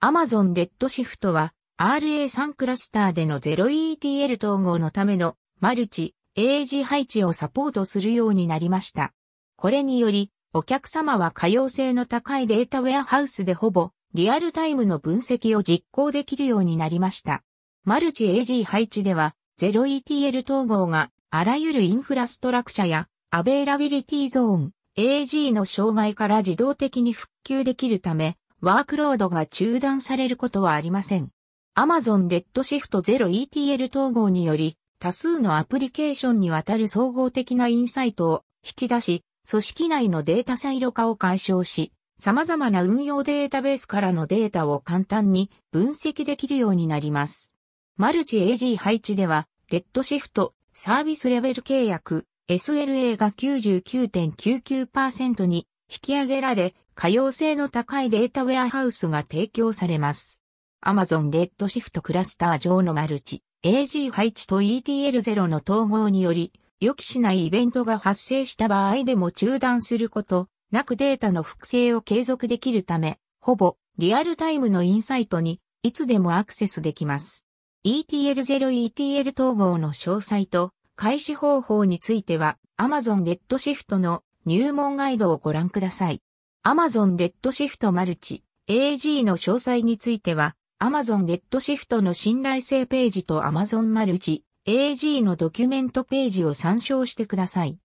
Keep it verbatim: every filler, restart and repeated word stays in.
Amazon Redshift は アールエースリー クラスターでの ゼロイーティーエル 統合のためのマルチ、エーエージー 配置をサポートするようになりました。これにより、お客様は可用性の高いデータウェアハウスでほぼリアルタイムの分析を実行できるようになりました。マルチ エーエージー 配置では ゼロイーティーエル 統合があらゆるインフラストラクチャやアベイラビリティゾーン、エーエージー の障害から自動的に復旧できるため、ワークロードが中断されることはありません。Amazon Redshift ゼロイーティーエル 統合により、多数のアプリケーションにわたる総合的なインサイトを引き出し、組織内のデータサイロ化を解消し、様々な運用データベースからのデータを簡単に分析できるようになります。マルチ エージー 配置では、Redshift サービスレベル契約 エスエルエー が きゅうじゅうきゅうてんきゅうきゅうパーセント に引き上げられ、可用性の高いデータウェアハウスが提供されます。Amazon Redshift クラスター上のマルチ エージー 配置と イーティーエルゼロ の統合により、予期しないイベントが発生した場合でも中断することなくデータの複製を継続できるため、ほぼリアルタイムのインサイトにいつでもアクセスできます。イーティーエルゼロ イーティーエル 統合の詳細と開始方法については Amazon Redshift の入門ガイドをご覧ください。Amazon Redshift マルチ エーエージー の詳細については Amazon Redshift の信頼性ページと Amazon マルチ エーエージー のドキュメントページを参照してください。